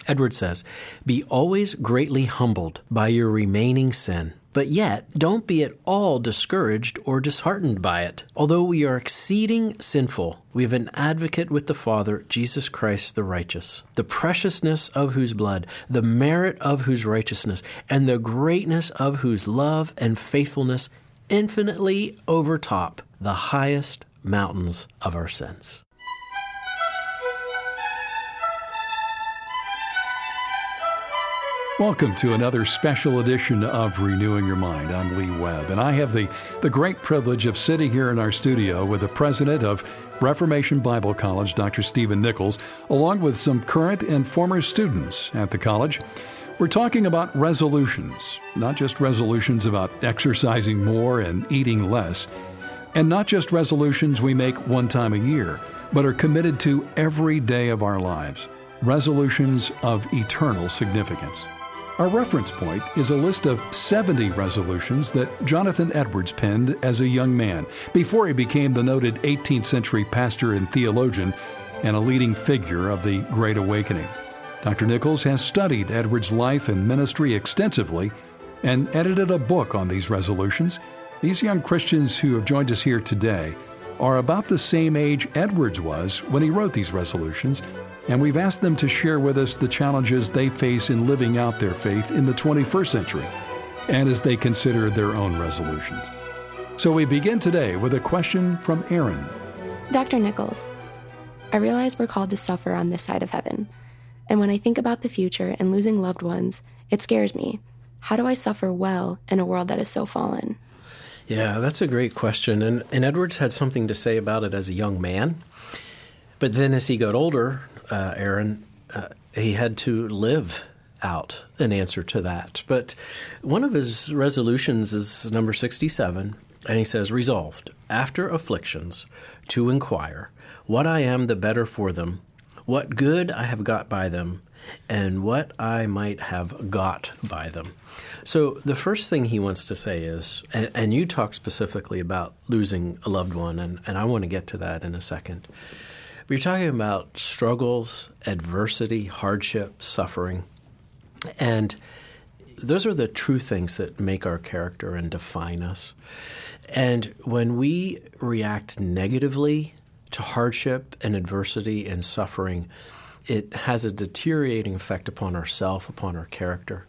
Edwards says, "Be always greatly humbled by your remaining sin, but yet don't be at all discouraged or disheartened by it. Although we are exceeding sinful, we have an advocate with the Father, Jesus Christ the righteous, the preciousness of whose blood, the merit of whose righteousness, and the greatness of whose love and faithfulness infinitely overtop the highest mountains of our sins." Welcome to another special edition of Renewing Your Mind. I'm Lee Webb, and I have the great privilege of sitting here in our studio with the president of Reformation Bible College, Dr. Stephen Nichols, along with some current and former students at the college. We're talking about resolutions, not just resolutions about exercising more and eating less, and not just resolutions we make one time a year, but are committed to every day of our lives, resolutions of eternal significance. Our reference point is a list of 70 resolutions that Jonathan Edwards penned as a young man before he became the noted 18th century pastor and theologian and a leading figure of the Great Awakening. Dr. Nichols has studied Edwards' life and ministry extensively and edited a book on these resolutions. These young Christians who have joined us here today are about the same age Edwards was when he wrote these resolutions, and we've asked them to share with us the challenges they face in living out their faith in the 21st century and as they consider their own resolutions. So we begin today with a question from Aaron. Dr. Nichols, I realize we're called to suffer on this side of heaven. And when I think about the future and losing loved ones, it scares me. How do I suffer well in a world that is so fallen? Yeah, that's a great question. And Edwards had something to say about it as a young man. But then as he got older, Aaron, he had to live out an answer to that. But one of his resolutions is number 67, and he says, "Resolved, after afflictions, to inquire what I am the better for them, what good I have got by them, and what I might have got by them." So the first thing he wants to say is, and you talk specifically about losing a loved one, and I want to get to that in a second. But you're talking about struggles, adversity, hardship, suffering, and those are the true things that make our character and define us. And when we react negatively to hardship and adversity and suffering, it has a deteriorating effect upon ourselves, upon our character.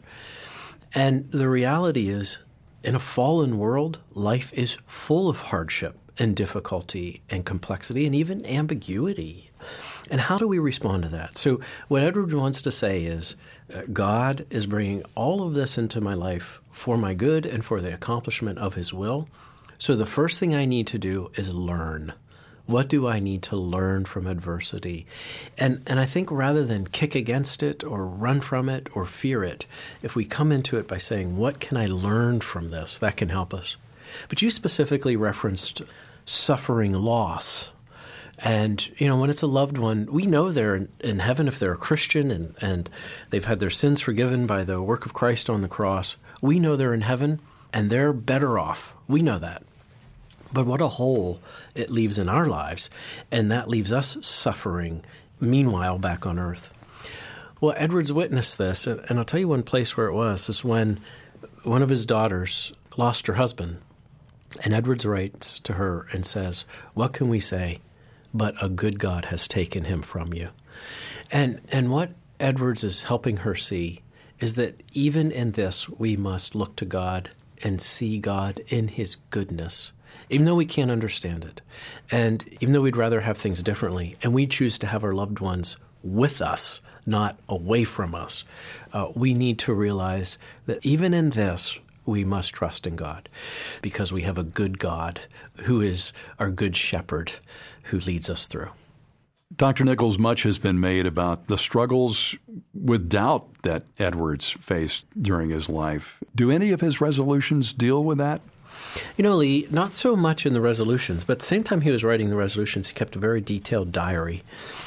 And the reality is, in a fallen world, life is full of hardship and difficulty and complexity and even ambiguity. And how do we respond to that? So what Edward wants to say is, God is bringing all of this into my life for my good and for the accomplishment of His will. So the first thing I need to do is learn. What do I need to learn from adversity? And I think rather than kick against it or run from it or fear it, if we come into it by saying, what can I learn from this? That can help us. But you specifically referenced suffering loss. And, when it's a loved one, we know they're in heaven if they're a Christian and they've had their sins forgiven by the work of Christ on the cross. We know they're in heaven and they're better off. We know that. But what a hole it leaves in our lives, and that leaves us suffering, meanwhile, back on earth. Well, Edwards witnessed this, and I'll tell you one place where it was, is when one of his daughters lost her husband. And Edwards writes to her and says, "What can we say but a good God has taken him from you?" And what Edwards is helping her see is that even in this, we must look to God and see God in His goodness, even though we can't understand it. And even though we'd rather have things differently, and we choose to have our loved ones with us, not away from us, we need to realize that even in this, we must trust in God because we have a good God who is our good shepherd who leads us through. Dr. Nichols, much has been made about the struggles with doubt that Edwards faced during his life. Do any of his resolutions deal with that? Lee, not so much in the resolutions, but at the same time he was writing the resolutions, he kept a very detailed diary.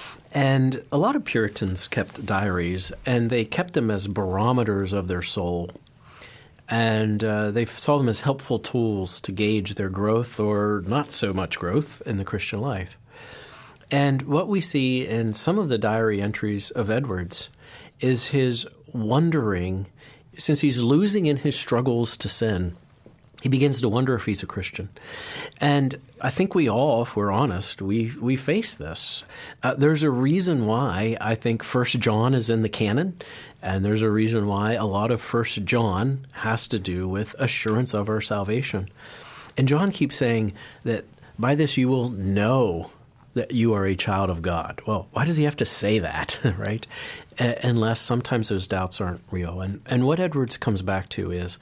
And a lot of Puritans kept diaries, and they kept them as barometers of their soul. And they saw them as helpful tools to gauge their growth or not so much growth in the Christian life. And what we see in some of the diary entries of Edwards is his wondering, since he's losing in his struggles to sin, he begins to wonder if he's a Christian. And I think we all, if we're honest, we face this. There's a reason why I think 1 John is in the canon, and there's a reason why a lot of 1 John has to do with assurance of our salvation. And John keeps saying that by this you will know that you are a child of God. Well, why does he have to say that, right? Unless sometimes those doubts aren't real. And what Edwards comes back to is,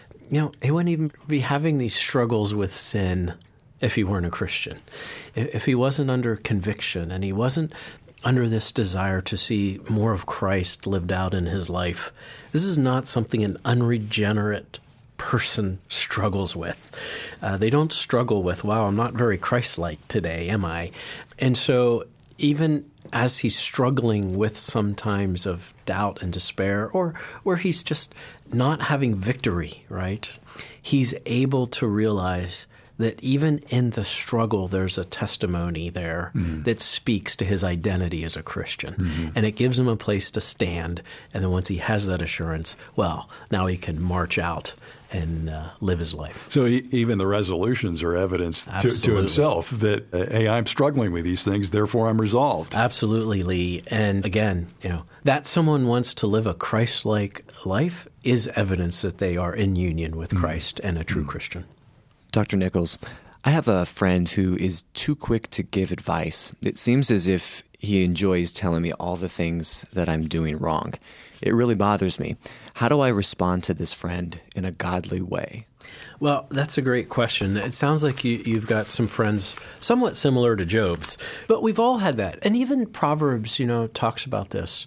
he wouldn't even be having these struggles with sin if he weren't a Christian. If he wasn't under conviction and he wasn't under this desire to see more of Christ lived out in his life. This is not something an unregenerate person struggles with. They don't struggle with, wow, I'm not very Christ-like today, am I? And so even as he's struggling with some times of doubt and despair, or where he's just not having victory, right? He's able to realize that even in the struggle, there's a testimony there that speaks to his identity as a Christian. And it gives him a place to stand. And then once he has that assurance, well, now he can march out and live his life. So even the resolutions are evidence to himself that, hey, I'm struggling with these things, therefore I'm resolved. Absolutely, Lee. And again, that someone wants to live a Christ-like life is evidence that they are in union with Christ and a true Christian. Dr. Nichols, I have a friend who is too quick to give advice. It seems as if he enjoys telling me all the things that I'm doing wrong. It really bothers me. How do I respond to this friend in a godly way? Well, that's a great question. It sounds like you've got some friends somewhat similar to Job's, but we've all had that. And even Proverbs, talks about this.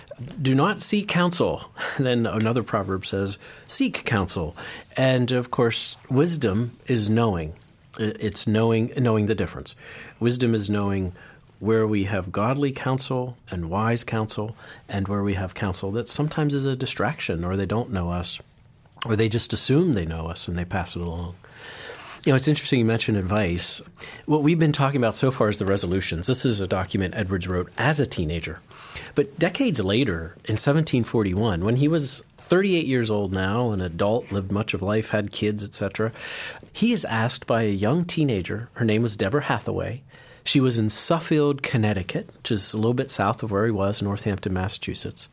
Do not seek counsel. Then another proverb says, seek counsel. And of course, wisdom is knowing. It's knowing the difference. Wisdom is knowing where we have godly counsel and wise counsel, and where we have counsel that sometimes is a distraction, or they don't know us, or they just assume they know us and they pass it along. It's interesting you mentioned advice. What we've been talking about so far is the resolutions. This is a document Edwards wrote as a teenager. But decades later, in 1741, when he was 38 years old now, an adult, lived much of life, had kids, etc., he is asked by a young teenager, her name was Deborah Hathaway. She was in Suffield, Connecticut, which is a little bit south of where he was, Northampton, Massachusetts.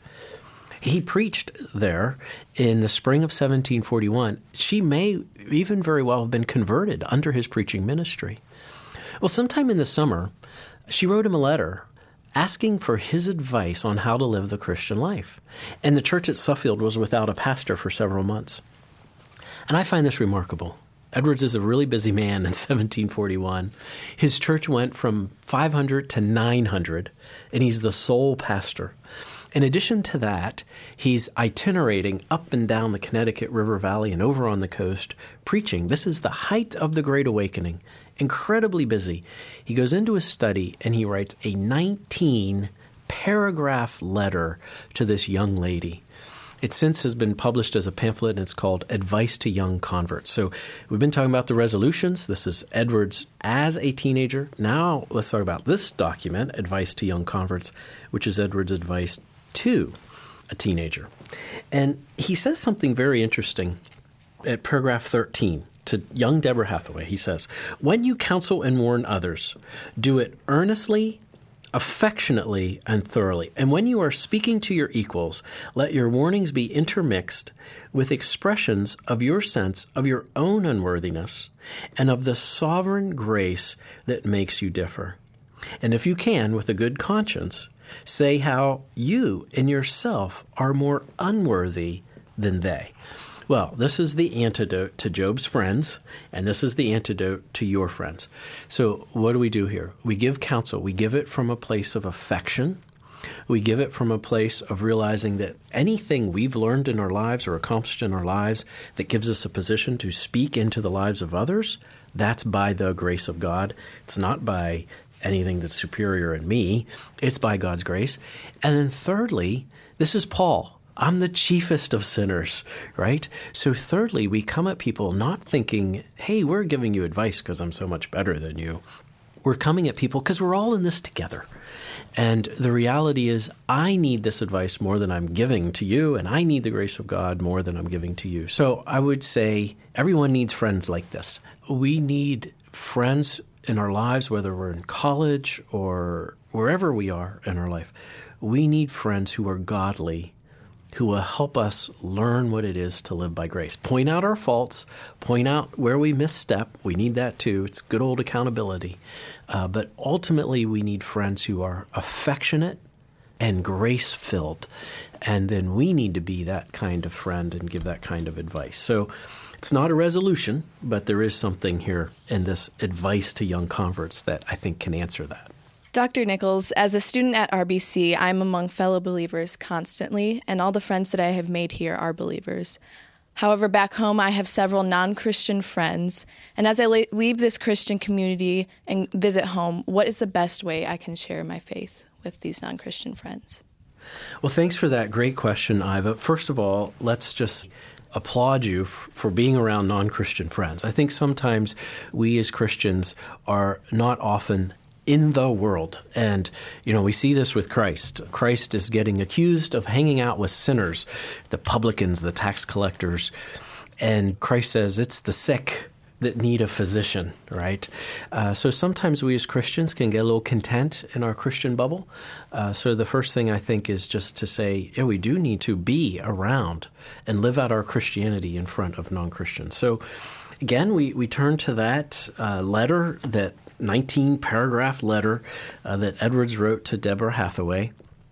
He preached there in the spring of 1741. She may even very well have been converted under his preaching ministry. Well, sometime in the summer, she wrote him a letter asking for his advice on how to live the Christian life. And the church at Suffield was without a pastor for several months. And I find this remarkable. Edwards is a really busy man in 1741. His church went from 500 to 900, and he's the sole pastor. In addition to that, he's itinerating up and down the Connecticut River Valley and over on the coast, preaching. This is the height of the Great Awakening. Incredibly busy. He goes into his study and he writes a 19-paragraph letter to this young lady. It since has been published as a pamphlet, and it's called Advice to Young Converts. So we've been talking about the resolutions. This is Edwards as a teenager. Now let's talk about this document, Advice to Young Converts, which is Edwards' advice to a teenager. And he says something very interesting at paragraph 13 to young Deborah Hathaway. He says, when you counsel and warn others, do it earnestly, affectionately, and thoroughly. And when you are speaking to your equals, let your warnings be intermixed with expressions of your sense of your own unworthiness and of the sovereign grace that makes you differ. And if you can, with a good conscience, say how you in yourself are more unworthy than they. Well, this is the antidote to Job's friends, and this is the antidote to your friends. So what do we do here? We give counsel. We give it from a place of affection. We give it from a place of realizing that anything we've learned in our lives or accomplished in our lives that gives us a position to speak into the lives of others, that's by the grace of God. It's not by anything that's superior in me. It's by God's grace. And then thirdly, this is Paul. I'm the chiefest of sinners, right? So thirdly, we come at people not thinking, hey, we're giving you advice because I'm so much better than you. we're coming at people because we're all in this together. And the reality is, I need this advice more than I'm giving to you, and I need the grace of God more than I'm giving to you. So I would say everyone needs friends like this. We need friends in our lives, whether we're in college or wherever we are in our life. We need friends who are godly, who will help us learn what it is to live by grace. Point out our faults, point out where we misstep. We need that too. It's good old accountability. But ultimately, we need friends who are affectionate and grace-filled. And then we need to be that kind of friend and give that kind of advice. So it's not a resolution, but there is something here in this advice to young converts that I think can answer that. Dr. Nichols, as a student at RBC, I'm among fellow believers constantly, and all the friends that I have made here are believers. However, back home, I have several non-Christian friends, and as I leave this Christian community and visit home, what is the best way I can share my faith with these non-Christian friends? Well, thanks for that great question, Iva. First of all, let's just applaud you for being around non-Christian friends. I think sometimes we as Christians are not often in the world. And, we see this with Christ. Christ is getting accused of hanging out with sinners, the publicans, the tax collectors. And Christ says it's the sick that need a physician, right? So sometimes we as Christians can get a little content in our Christian bubble. So the first thing I think is just to say, we do need to be around and live out our Christianity in front of non-Christians. So again, we turn to that letter, that 19-paragraph letter that Edwards wrote to Deborah Hathaway.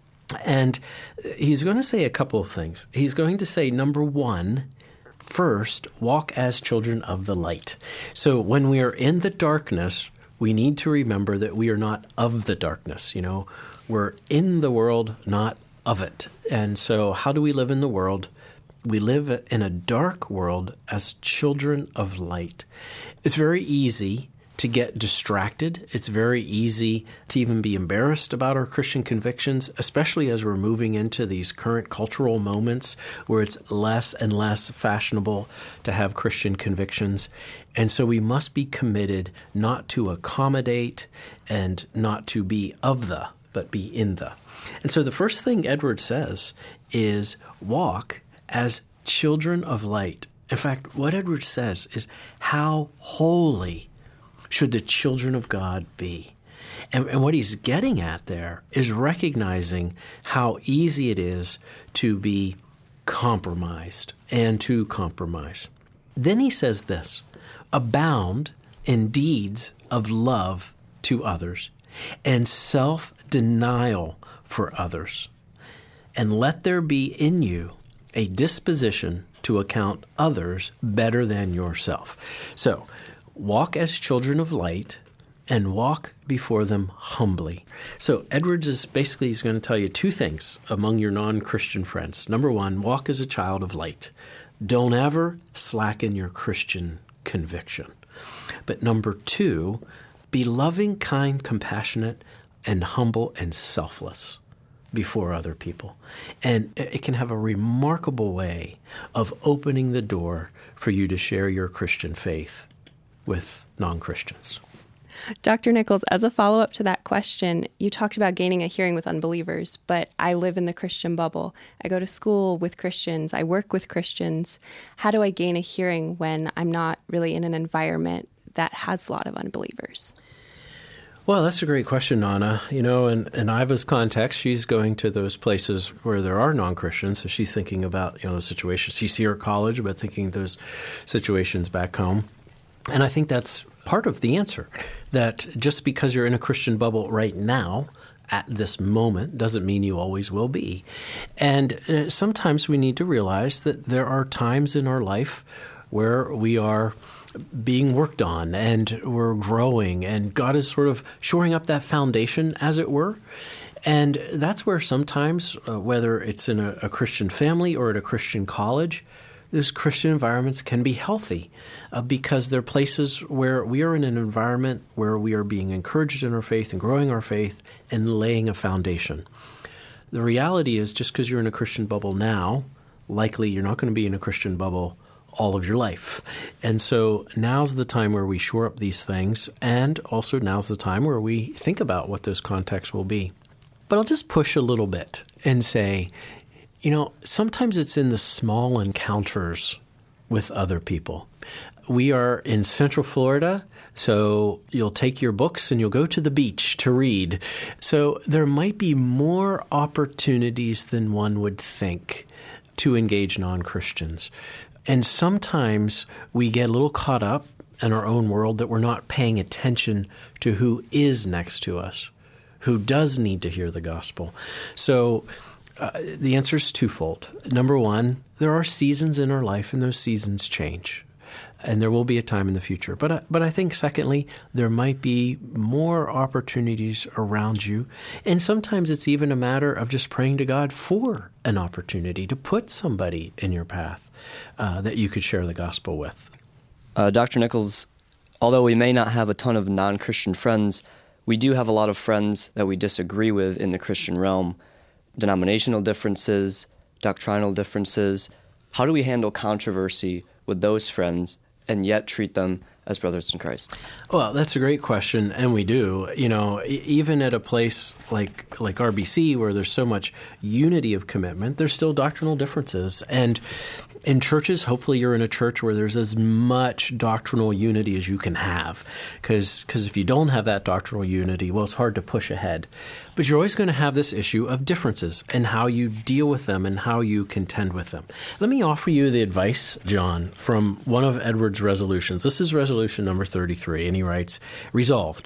And he's going to say a couple of things. He's going to say, number one, first, walk as children of the light. So when we are in the darkness, we need to remember that we are not of the darkness. We're in the world, not of it. And so how do we live in the world? We live in a dark world as children of light. It's very easy to get distracted. It's very easy to even be embarrassed about our Christian convictions, especially as we're moving into these current cultural moments where it's less and less fashionable to have Christian convictions. And so we must be committed not to accommodate and not to be of the, but be in the. And so the first thing Edward says is walk as children of light. In fact, what Edward says is how holy should the children of God be? And what he's getting at there is recognizing how easy it is to be compromised and to compromise. Then he says this, abound in deeds of love to others and self-denial for others. And let there be in you a disposition to account others better than yourself. So, walk as children of light and walk before them humbly. So Edwards is basically, he's going to tell you two things among your non-Christian friends. Number one, walk as a child of light. Don't ever slacken your Christian conviction. But number two, be loving, kind, compassionate, and humble and selfless before other people. And it can have a remarkable way of opening the door for you to share your Christian faith with non-Christians. Dr. Nichols, as a follow-up to that question, you talked about gaining a hearing with unbelievers, but I live in the Christian bubble. I go to school with Christians. I work with Christians. How do I gain a hearing when I'm not really in an environment that has a lot of unbelievers? Well, that's a great question, Anna. In Iva's context, she's going to those places where there are non-Christians, so she's thinking about, the situations. She's here at college, but thinking those situations back home. And I think that's part of the answer, that just because you're in a Christian bubble right now, at this moment, doesn't mean you always will be. And sometimes we need to realize that there are times in our life where we are being worked on and we're growing, and God is sort of shoring up that foundation, as it were. And that's where sometimes, whether it's in a Christian family or at a Christian college, those Christian environments can be healthy because they're places where we are in an environment where we are being encouraged in our faith and growing our faith and laying a foundation. The reality is, just because you're in a Christian bubble now, likely you're not going to be in a Christian bubble all of your life. And so now's the time where we shore up these things, and also now's the time where we think about what those contexts will be. But I'll just push a little bit and say, sometimes it's in the small encounters with other people. We are in Central Florida, so you'll take your books and you'll go to the beach to read. So there might be more opportunities than one would think to engage non-Christians. And sometimes we get a little caught up in our own world that we're not paying attention to who is next to us, who does need to hear the gospel. So the answer is twofold. Number one, there are seasons in our life, and those seasons change. And there will be a time in the future. But I think, secondly, there might be more opportunities around you. And sometimes it's even a matter of just praying to God for an opportunity to put somebody in your path that you could share the gospel with. Dr. Nichols, although we may not have a ton of non-Christian friends, we do have a lot of friends that we disagree with in the Christian realm. Denominational differences, doctrinal differences. How do we handle controversy with those friends and yet treat them as brothers in Christ? Well, that's a great question, and we do. Even at a place like RBC, where there's so much unity of commitment, there's still doctrinal differences. And in churches, hopefully you're in a church where there's as much doctrinal unity as you can have. Because if you don't have that doctrinal unity, well, it's hard to push ahead. But you're always going to have this issue of differences and how you deal with them and how you contend with them. Let me offer you the advice, John, from one of Edward's resolutions. This is resolution number 33, and he writes, "Resolved,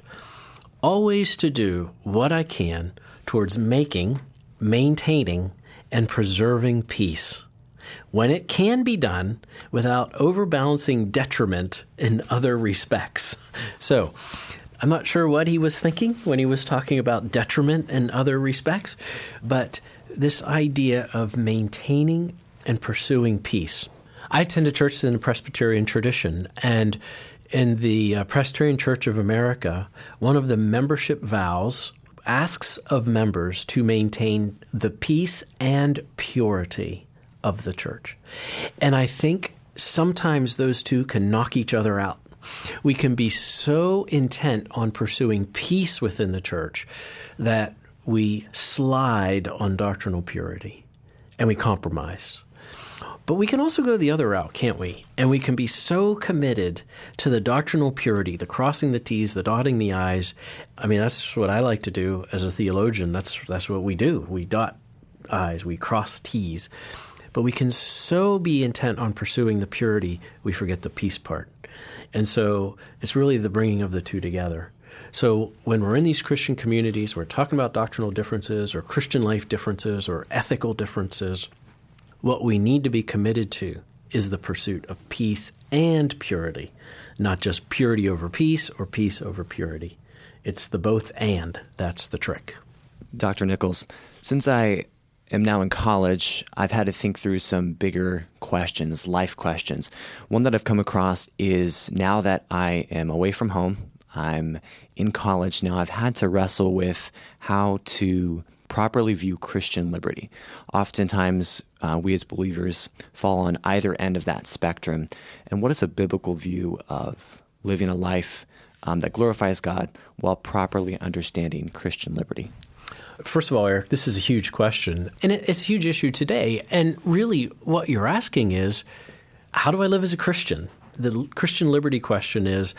always to do what I can towards making, maintaining, and preserving peace, when it can be done without overbalancing detriment in other respects." So I'm not sure what he was thinking when he was talking about detriment in other respects, but this idea of maintaining and pursuing peace. I attend a church in the Presbyterian tradition, and in the Presbyterian Church of America, one of the membership vows asks of members to maintain the peace and purity of the church. And I think sometimes those two can knock each other out. We can be so intent on pursuing peace within the church that we slide on doctrinal purity and we compromise. But we can also go the other route, can't we? And we can be so committed to the doctrinal purity, the crossing the T's, the dotting the I's. I mean, that's what I like to do as a theologian. That's what we do. We dot I's, we cross T's. But we can so be intent on pursuing the purity, we forget the peace part. And so it's really the bringing of the two together. So when we're in these Christian communities, we're talking about doctrinal differences or Christian life differences or ethical differences, what we need to be committed to is the pursuit of peace and purity, not just purity over peace or peace over purity. It's the both and. That's the trick. Dr. Nichols, since I am now in college, I've had to think through some bigger questions, life questions. One that I've come across is, now that I am away from home, I'm in college now, I've had to wrestle with how to properly view Christian liberty. Oftentimes, we as believers fall on either end of that spectrum. And what is a biblical view of living a life that glorifies God while properly understanding Christian liberty? First of all, Eric, this is a huge question, and it's a huge issue today. And really what you're asking is, how do I live as a Christian? The Christian liberty question is,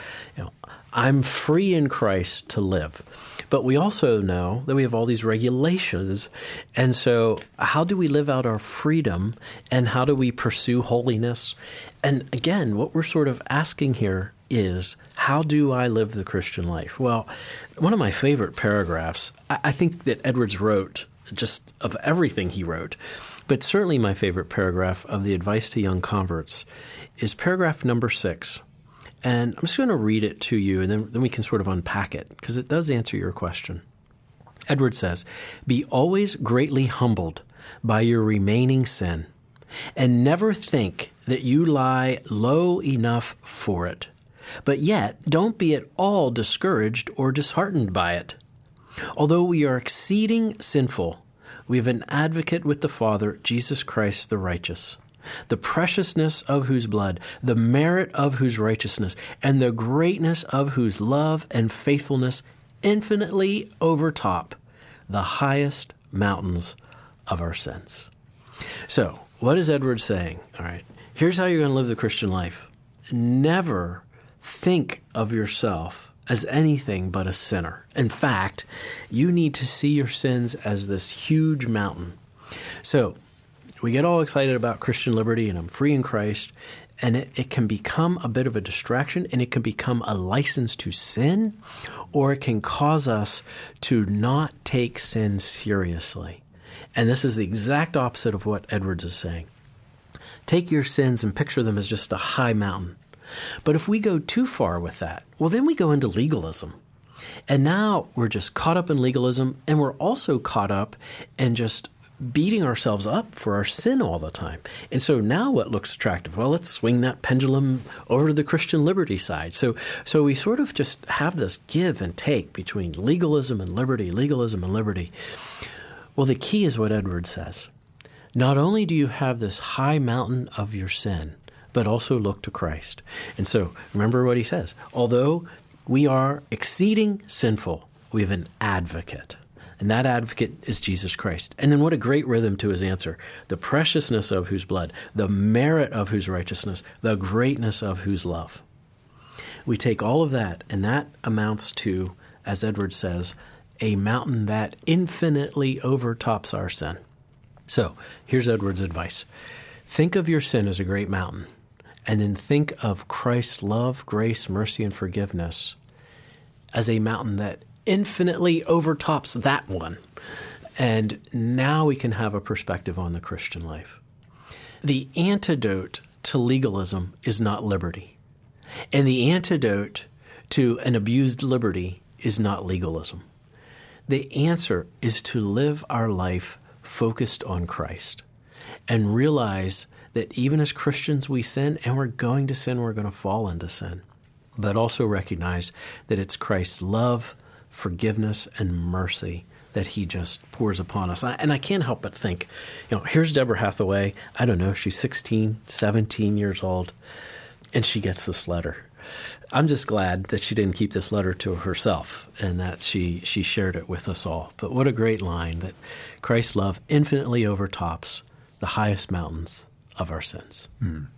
I'm free in Christ to live. But we also know that we have all these regulations. And so how do we live out our freedom, and how do we pursue holiness? And again, what we're sort of asking here is, how do I live the Christian life? Well, one of my favorite paragraphs, I think that Edwards wrote, just of everything he wrote, but certainly my favorite paragraph of the advice to young converts is paragraph number 6. And I'm just going to read it to you, and then we can sort of unpack it, because it does answer your question. Edwards says, "Be always greatly humbled by your remaining sin, and never think that you lie low enough for it. But yet, don't be at all discouraged or disheartened by it. Although we are exceeding sinful, we have an advocate with the Father, Jesus Christ the righteous. the preciousness of whose blood, the merit of whose righteousness, and the greatness of whose love and faithfulness infinitely overtop the highest mountains of our sins. So, what is Edward saying? All right, here's how you're going to live the Christian life. Never think of yourself as anything but a sinner. In fact, you need to see your sins as this huge mountain. So, we get all excited about Christian liberty and I'm free in Christ, and it can become a bit of a distraction, and it can become a license to sin, or it can cause us to not take sin seriously. And this is the exact opposite of what Edwards is saying. Take your sins and picture them as just a high mountain. But if we go too far with that, well, then we go into legalism. And now we're just caught up in legalism, and we're also caught up in just beating ourselves up for our sin all the time. And so now what looks attractive? Well, let's swing that pendulum over to the Christian liberty side. So we sort of just have this give and take between legalism and liberty, legalism and liberty. Well, the key is what Edwards says. Not only do you have this high mountain of your sin, but also look to Christ. And so remember what he says. Although we are exceeding sinful, we have an advocate. And that advocate is Jesus Christ. And then what a great rhythm to his answer. The preciousness of whose blood, the merit of whose righteousness, the greatness of whose love. We take all of that, and that amounts to, as Edwards says, a mountain that infinitely overtops our sin. So here's Edwards' advice. Think of your sin as a great mountain, and then think of Christ's love, grace, mercy, and forgiveness as a mountain that infinitely overtops that one. And now we can have a perspective on the Christian life. The antidote to legalism is not liberty. And the antidote to an abused liberty is not legalism. The answer is to live our life focused on Christ and realize that even as Christians we sin, and we're going to sin, we're going to fall into sin. But also recognize that it's Christ's love, forgiveness, and mercy that he just pours upon us. And I can't help but think, here's Deborah Hathaway. I don't know, she's 16, 17 years old, and she gets this letter. I'm just glad that she didn't keep this letter to herself and that she shared it with us all. But what a great line, that Christ's love infinitely overtops the highest mountains of our sins.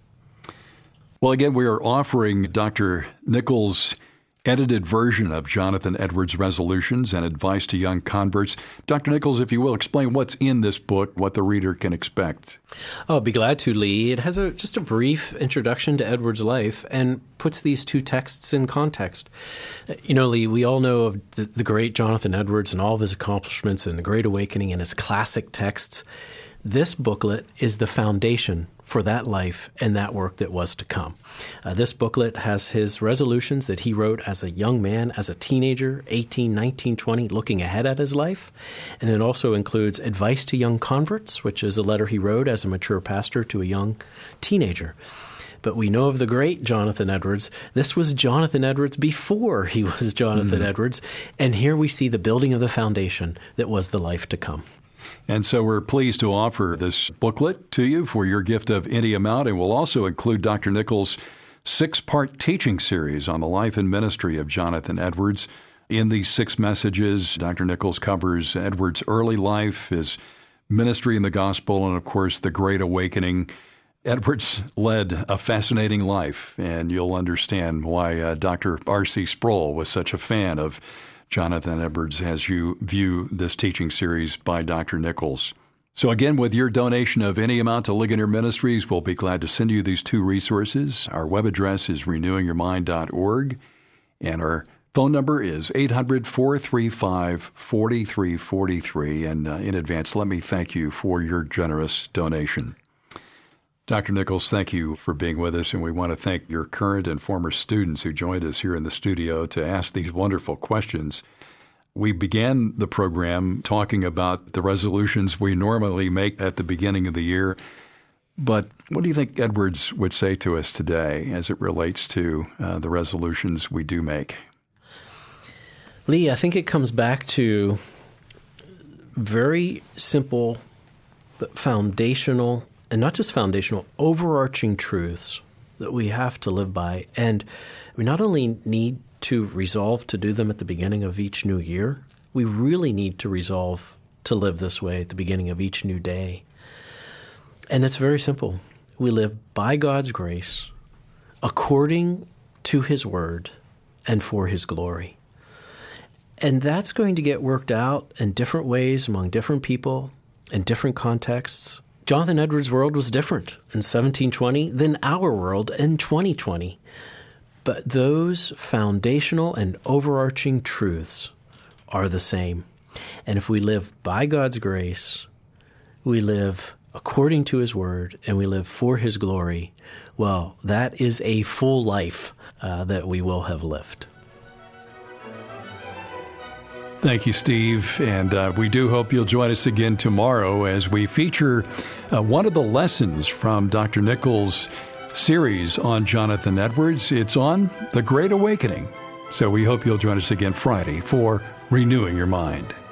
Well, again, we are offering Dr. Nichols' edited version of Jonathan Edwards' Resolutions and Advice to Young Converts. Dr. Nichols, if you will, explain what's in this book, what the reader can expect. I'll be glad to, Lee. It has just a brief introduction to Edwards' life and puts these two texts in context. Lee, we all know of the great Jonathan Edwards and all of his accomplishments and the Great Awakening and his classic texts. This booklet is the foundation for that life and that work that was to come. This booklet has his resolutions that he wrote as a young man, as a teenager, 18, 19, 20, looking ahead at his life. And it also includes Advice to Young Converts, which is a letter he wrote as a mature pastor to a young teenager. But we know of the great Jonathan Edwards. This was Jonathan Edwards before he was Jonathan Edwards. And here we see the building of the foundation that was the life to come. And so we're pleased to offer this booklet to you for your gift of any amount. And we'll also include Dr. Nichols' 6-part teaching series on the life and ministry of Jonathan Edwards. In these 6 messages, Dr. Nichols covers Edwards' early life, his ministry in the gospel, and of course, the Great Awakening. Edwards led a fascinating life, and you'll understand why Dr. R.C. Sproul was such a fan of Jonathan Edwards as you view this teaching series by Dr. Nichols. So again, with your donation of any amount to Ligonier Ministries, we'll be glad to send you these 2 resources. Our web address is renewingyourmind.org, and our phone number is 800-435-4343. And in advance, let me thank you for your generous donation. Dr. Nichols, thank you for being with us, and we want to thank your current and former students who joined us here in the studio to ask these wonderful questions. We began the program talking about the resolutions we normally make at the beginning of the year, but what do you think Edwards would say to us today as it relates to the resolutions we do make? Lee, I think it comes back to very simple but foundational and not just foundational, overarching truths that we have to live by. And we not only need to resolve to do them at the beginning of each new year, we really need to resolve to live this way at the beginning of each new day. And it's very simple. We live by God's grace, according to His Word, and for His glory. And that's going to get worked out in different ways among different people in different contexts. Jonathan Edwards' world was different in 1720 than our world in 2020. But those foundational and overarching truths are the same. And if we live by God's grace, we live according to His Word, and we live for His glory, well, that is a full life that we will have lived. Thank you, Steve. And we do hope you'll join us again tomorrow as we feature one of the lessons from Dr. Nichols' series on Jonathan Edwards. It's on the Great Awakening. So we hope you'll join us again Friday for Renewing Your Mind.